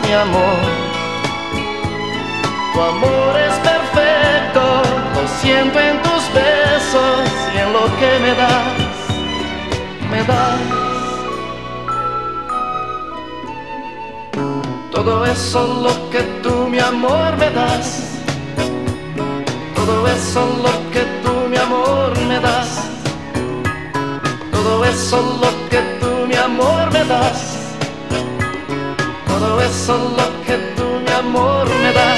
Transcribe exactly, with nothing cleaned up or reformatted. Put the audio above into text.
mi amor. Tu amor es perfecto, lo siento en tus besos y en lo que me das, me das. Todo eso lo que tú, mi amor, me das. Todo eso lo que tú, mi amor, me das. Todo eso lo que tú, mi amor, me das. Todo eso lo que tú, mi amor, me das.